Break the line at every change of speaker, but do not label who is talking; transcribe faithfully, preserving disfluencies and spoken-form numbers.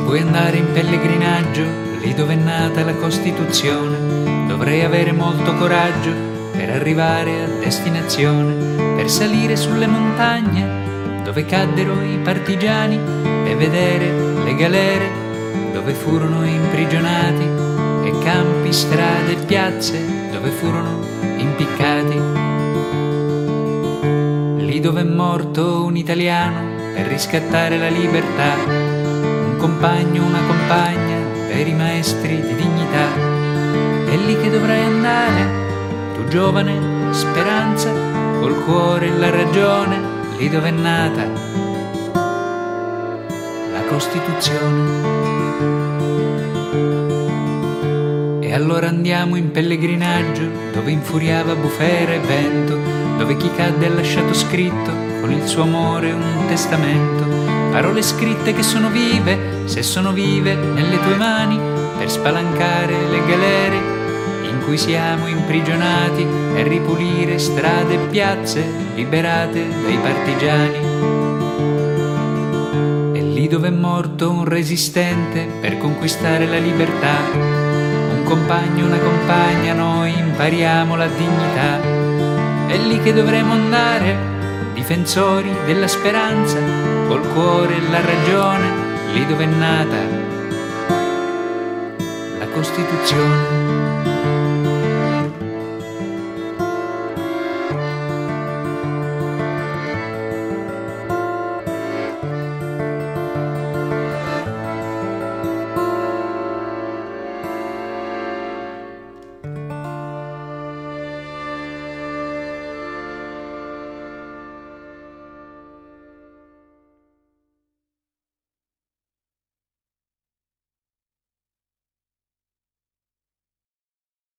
vuoi andare in pellegrinaggio, lì dove è nata la Costituzione, dovrei avere molto coraggio per arrivare a destinazione, per salire sulle montagne dove caddero i partigiani e vedere le galere dove furono imprigionati e campi, strade e piazze dove furono impiccati. Lì dove è morto un italiano per riscattare la libertà, un compagno, una compagna, veri maestri di dignità. È lì che dovrai andare, tu giovane speranza, col cuore e la ragione, lì dove è nata la Costituzione. E allora andiamo in pellegrinaggio, dove infuriava bufera e vento, dove chi cadde ha lasciato scritto con il suo amore un testamento, parole scritte che sono vive, se sono vive nelle tue mani, per spalancare le galere in cui siamo imprigionati e ripulire strade e piazze liberate dai partigiani. E lì dove è morto un resistente per conquistare la libertà, un compagno, una compagna, noi impariamo la dignità. È lì che dovremo andare, difensori della speranza, col cuore e la ragione, lì dove è nata la Costituzione.